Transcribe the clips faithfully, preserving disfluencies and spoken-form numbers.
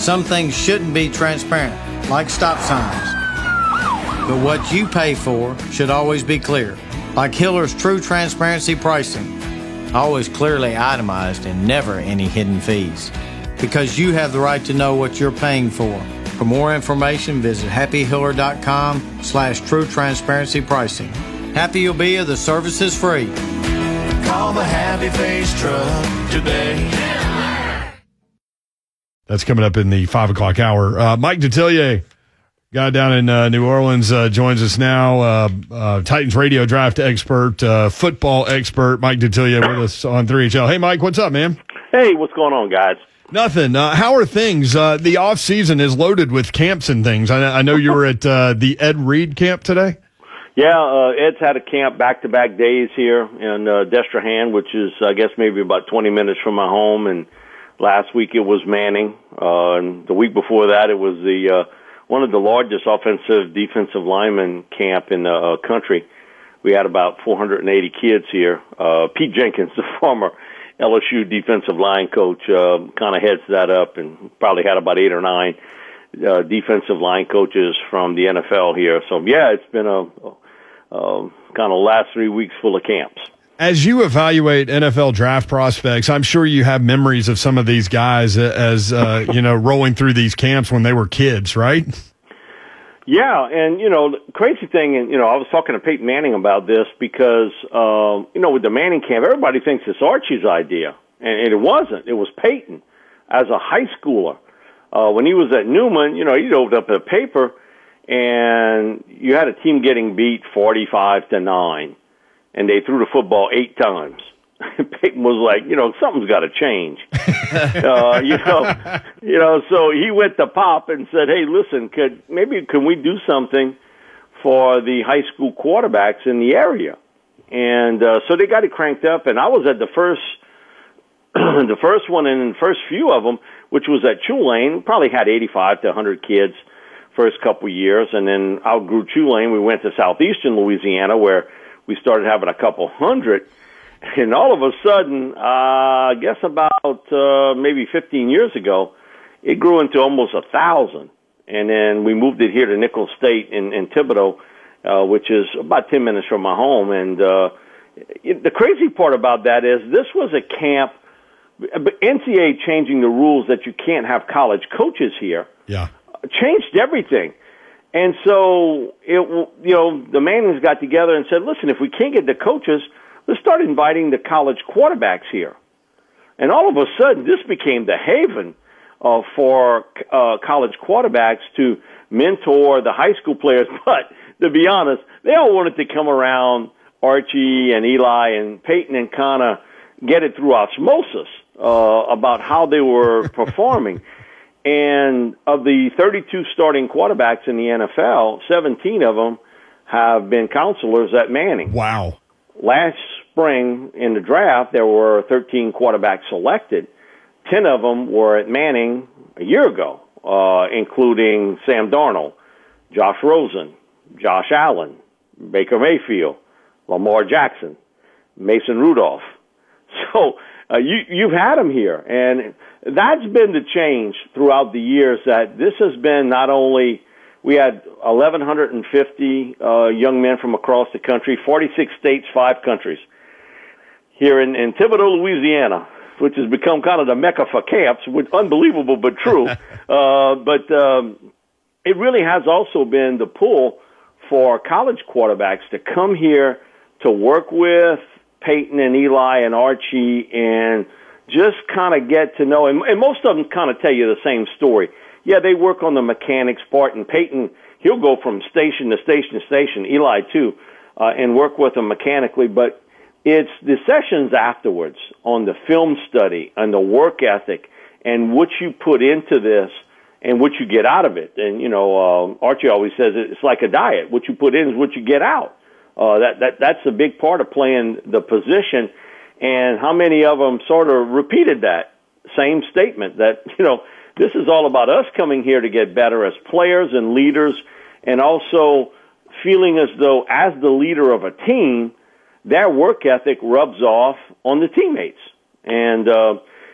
Some things shouldn't be transparent, like stop signs. But what you pay for should always be clear, like Hiller's True Transparency Pricing. Always clearly itemized and never any hidden fees. Because you have the right to know what you're paying for. For more information, visit happy hiller dot com slash true transparency pricing. Happy you'll be if the service is free. Call the Happy Face Truck today. That's coming up in the five o'clock hour. Uh, Mike Detillier, guy down in uh, New Orleans, uh, joins us now. Uh, uh, Titans radio draft expert, uh, football expert, Mike Detillier with us on three H L. Hey, Mike, what's up, man? Hey, what's going on, guys? Nothing. Uh, how are things? Uh, the off season is loaded with camps and things. I, I know you were at uh, the Ed Reed camp today. Yeah, uh, Ed's had a camp back-to-back days here in uh, Destrehan, which is, I guess, maybe about twenty minutes from my home. And last week it was Manning. Uh, and the week before that it was the uh, one of the largest offensive defensive lineman camp in the uh, country. We had about four hundred eighty kids here. Uh, Pete Jenkins, the former L S U defensive line coach, uh, kind of heads that up, and probably had about eight or nine uh, defensive line coaches from the N F L here. So, yeah, it's been a, a, a kind of last three weeks full of camps. As you evaluate N F L draft prospects, I'm sure you have memories of some of these guys as, uh, you know, rolling through these camps when they were kids, right? Yeah, and, you know, the crazy thing, and, you know, I was talking to Peyton Manning about this because, um, you know, with the Manning camp, everybody thinks it's Archie's idea, and, and it wasn't. It was Peyton as a high schooler. Uh, when he was at Newman, you know, he'd opened up a paper, and you had a team getting beat forty-five to nine, and they threw the football eight times. Peyton was like, you know, something's got to change. uh, you know, you know, so he went to Pop and said, hey, listen, could maybe can we do something for the high school quarterbacks in the area? And uh, so they got it cranked up, and I was at the first, the first one and the first few of them, which was at Tulane. Probably had eighty-five to one hundred kids first couple years, and then outgrew Tulane. We went to southeastern Louisiana where we started having a couple hundred. And all of a sudden, uh, I guess about uh, maybe fifteen years ago, it grew into almost a thousand. And then we moved it here to Nicholls State in, in Thibodaux, uh, which is about ten minutes from my home. And uh, it, the crazy part about that is this was a camp. N C A A changing the rules that you can't have college coaches here. Yeah, changed everything. And so, it, you know, the Mannings got together and said, listen, if we can't get the coaches, let's start inviting the college quarterbacks here. And all of a sudden, this became the haven uh, for uh, college quarterbacks to mentor the high school players. But to be honest, they all wanted to come around Archie and Eli and Peyton and kind of get it through osmosis uh, about how they were performing. And of the thirty-two starting quarterbacks in the N F L, seventeen of them have been counselors at Manning. Wow. Last spring in the draft, there were thirteen quarterbacks selected. Ten of them were at Manning a year ago, uh, including Sam Darnold, Josh Rosen, Josh Allen, Baker Mayfield, Lamar Jackson, Mason Rudolph. So uh, you, you've had them here, and that's been the change throughout the years, that this has been not only – we had eleven fifty uh, young men from across the country, forty-six states, five countries. Here in, in Thibodaux, Louisiana, which has become kind of the mecca for camps, which unbelievable but true. uh, but um, it really has also been the pull for college quarterbacks to come here to work with Peyton and Eli and Archie and just kind of get to know, and, and most of them kind of tell you the same story. Yeah, they work on the mechanics part, and Peyton, he'll go from station to station to station, Eli too, uh, and work with them mechanically, but it's the sessions afterwards on the film study and the work ethic and what you put into this and what you get out of it. And, you know, uh, Archie always says it's like a diet. What you put in is what you get out. Uh, that, that, that's a big part of playing the position. And how many of them sort of repeated that same statement that, you know, this is all about us coming here to get better as players and leaders, and also feeling as though as the leader of a team, their work ethic rubs off on the teammates. And, uh,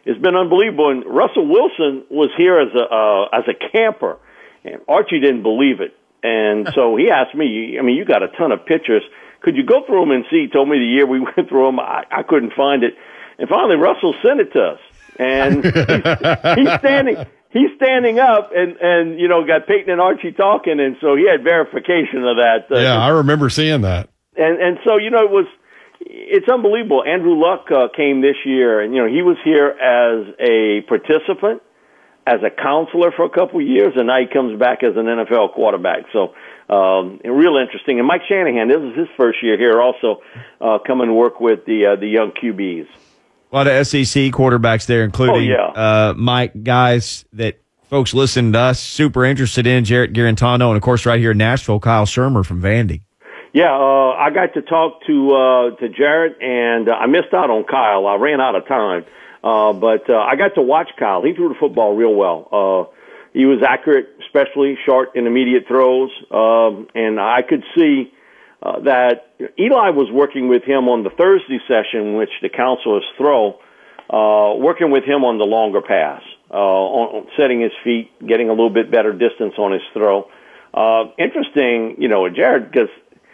it's been unbelievable. And Russell Wilson was here as a uh, as a camper, and Archie didn't believe it. And so he asked me, I mean, you got a ton of pictures. Could you go through them and see? He told me the year we went through them. I, I couldn't find it. And finally, Russell sent it to us. And he's, he's standing he's standing up and, and, you know, got Peyton and Archie talking. And so he had verification of that. Uh, yeah, I remember seeing that. And, and so, you know, it was, it's unbelievable. Andrew Luck uh, came this year, and, you know, he was here as a participant, as a counselor for a couple of years, and now he comes back as an N F L quarterback. So, um, real interesting. And Mike Shanahan, this is his first year here also, uh, coming to work with the, uh, the young Q Bs. A lot of S E C quarterbacks there, including, oh, yeah. uh, Mike, guys that folks listening to us, super interested in, Jarrett Guarantano, and of course right here in Nashville, Kyle Shermer from Vandy. Yeah, uh, I got to talk to, uh, to Jarrett, and uh, I missed out on Kyle. I ran out of time. Uh, but, uh, I got to watch Kyle. He threw the football real well. Uh, he was accurate, especially short and immediate throws. Um, and I could see, uh, that Eli was working with him on the Thursday session, which the counselors throw, uh, working with him on the longer pass, uh, on, on setting his feet, getting a little bit better distance on his throw. Uh, interesting, you know, Jared, because,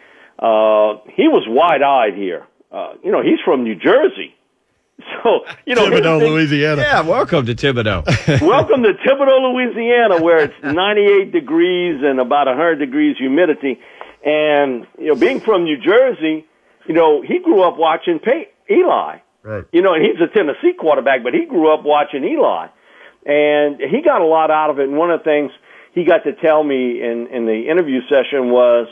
uh, he was wide-eyed here. Uh, you know, he's from New Jersey. So, you know, Thibodaux, Louisiana. Yeah, welcome to Thibodaux. Welcome to Thibodaux, Louisiana, where it's ninety-eight degrees and about one hundred degrees humidity. And, you know, being from New Jersey, you know, he grew up watching Pey- Eli. Right. You know, and he's a Tennessee quarterback, but he grew up watching Eli. And he got a lot out of it. And one of the things he got to tell me in, in the interview session was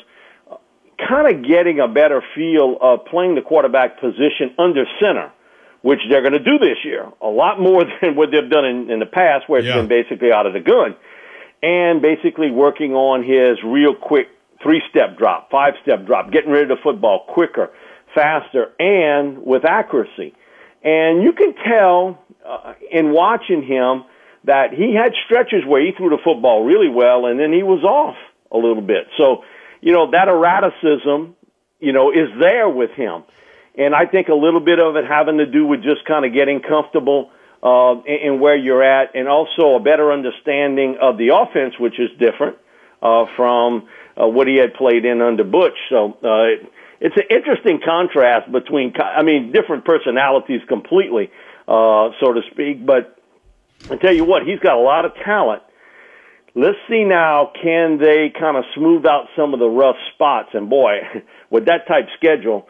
kind of getting a better feel of playing the quarterback position under center, which they're going to do this year, a lot more than what they've done in, in the past, where it's yeah. been basically out of the gun, and basically working on his real quick three-step drop, five-step drop, getting rid of the football quicker, faster, and with accuracy. And you can tell uh, in watching him that he had stretches where he threw the football really well, and then he was off a little bit. So, you know, that erraticism, you know, is there with him. And I think a little bit of it having to do with just kind of getting comfortable uh, in, in where you're at, and also a better understanding of the offense, which is different uh, from uh, what he had played in under Butch. So uh, it, it's an interesting contrast between, I mean, different personalities completely, uh, so to speak. But I tell you what, he's got a lot of talent. Let's see now, can they kind of smooth out some of the rough spots? And boy, with that type schedule,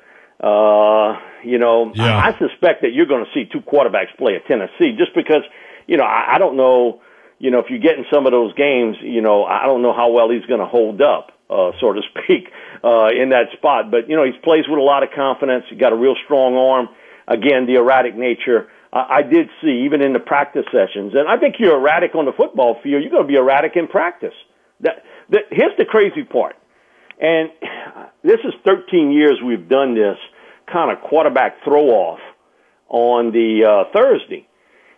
Uh, you know, yeah. I, I suspect that you're going to see two quarterbacks play at Tennessee just because, you know, I, I don't know, you know, if you get in some of those games, you know, I don't know how well he's going to hold up, uh, so to speak, uh, in that spot. But, you know, he plays with a lot of confidence. He's got a real strong arm. Again, the erratic nature. I, I did see, even in the practice sessions, and I think you're erratic on the football field, you're going to be erratic in practice. That, that, here's the crazy part. And this is thirteen years we've done this kind of quarterback throw-off on the uh, Thursday.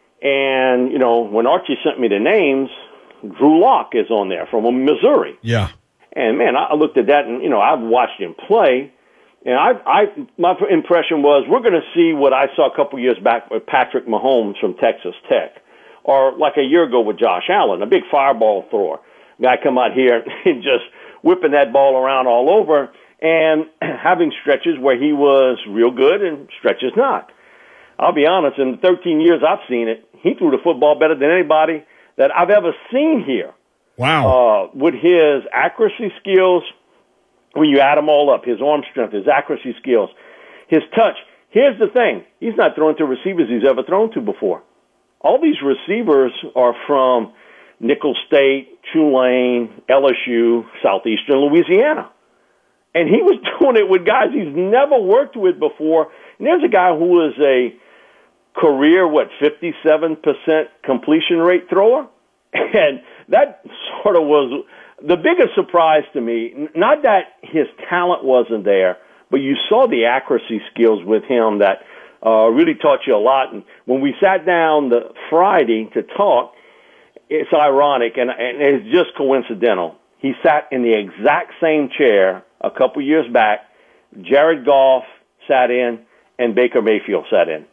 And, you know, when Archie sent me the names, Drew Lock is on there from Missouri. Yeah. And, man, I looked at that, and, you know, I've watched him play. And I, I, my impression was we're going to see what I saw a couple years back with Patrick Mahomes from Texas Tech, or like a year ago with Josh Allen, a big fireball thrower. Guy come out here and just whipping that ball around all over and having stretches where he was real good and stretches not. I'll be honest, in the thirteen years I've seen it, he threw the football better than anybody that I've ever seen here. Wow. Uh, with his accuracy skills, when you add them all up, his arm strength, his accuracy skills, his touch. Here's the thing. He's not throwing to receivers he's ever thrown to before. All these receivers are from Nicholls State, Tulane, L S U, Southeastern Louisiana. And he was doing it with guys he's never worked with before. And there's a guy who was a career, what, fifty-seven percent completion rate thrower? And that sort of was the biggest surprise to me. Not that his talent wasn't there, but you saw the accuracy skills with him that uh, really taught you a lot. And when we sat down the Friday to talk, it's ironic, and, and it's just coincidental. He sat in the exact same chair a couple years back. Jared Goff sat in, and Baker Mayfield sat in.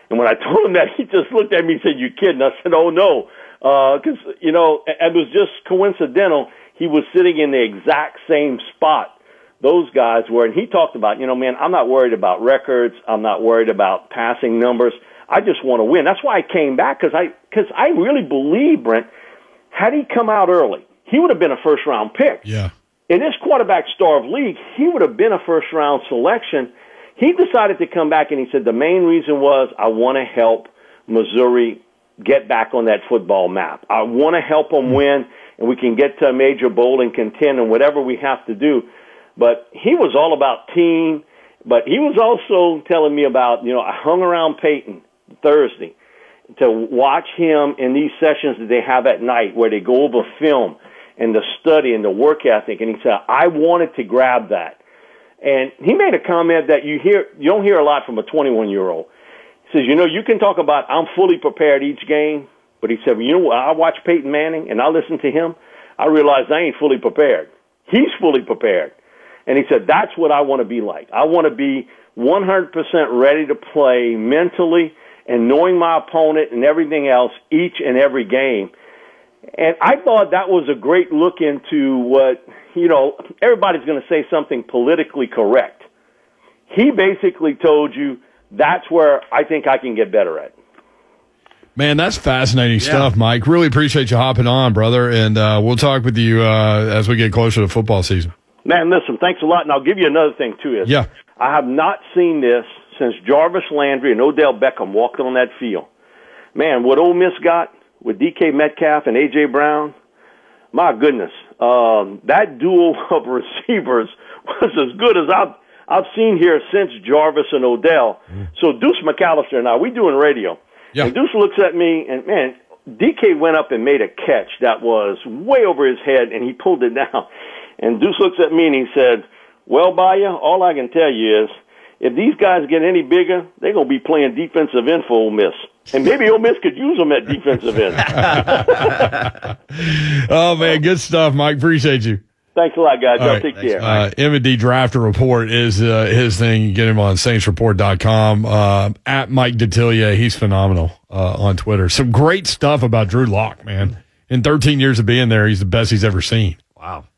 And when I told him that, he just looked at me and said, "You kidding?" I said, "Oh, no." Because, uh, you know, it was just coincidental. He was sitting in the exact same spot those guys were. And he talked about, you know, man, I'm not worried about records. I'm not worried about passing numbers. I just want to win. That's why I came back, because I, cause I really believe, Brent, had he come out early, he would have been a first-round pick. Yeah. In this quarterback starved league, he would have been a first-round selection. He decided to come back, and he said the main reason was, I want to help Missouri get back on that football map. I want to help them win, and we can get to a major bowl and contend and whatever we have to do. But he was all about team, but he was also telling me about, you know, I hung around Peyton Thursday to watch him in these sessions that they have at night where they go over film and the study and the work ethic. And he said, I wanted to grab that. And he made a comment that you hear, you don't hear a lot from a twenty-one-year-old. He says, you know, you can talk about I'm fully prepared each game, but he said, well, you know what, I watch Peyton Manning and I listen to him, I realized I ain't fully prepared. He's fully prepared. And he said, that's what I want to be like. I want to be one hundred percent ready to play mentally and knowing my opponent and everything else each and every game. And I thought that was a great look into what, you know, everybody's going to say something politically correct. He basically told you that's where I think I can get better at. Man, that's fascinating Yeah. stuff, Mike. Really appreciate you hopping on, brother. And uh, we'll talk with you uh, as we get closer to football season. Man, listen, thanks a lot. And I'll give you another thing, too. Is Yeah. I have not seen this since Jarvis Landry and Odell Beckham walked on that field. Man, what Ole Miss got with D K Metcalf and A J. Brown, my goodness, um, that duo of receivers was as good as I've, I've seen here since Jarvis and Odell. Mm. So Deuce McAllister and I, we doing radio. Yeah. And Deuce looks at me, and, man, D K went up and made a catch that was way over his head, and he pulled it down. And Deuce looks at me, and he said, well, Baya, all I can tell you is if these guys get any bigger, they're going to be playing defensive end for Ole Miss. And maybe Ole Miss could use them at defensive end. Oh, man, good stuff, Mike. Appreciate you. Thanks a lot, guys. All Y'all right. take care. Uh, M and D Drafter Report is uh, his thing. You get him on Saints Report dot com. Uh, at Mike Detillier. He's phenomenal uh, on Twitter. Some great stuff about Drew Lock, man. In thirteen years of being there, he's the best he's ever seen. Wow.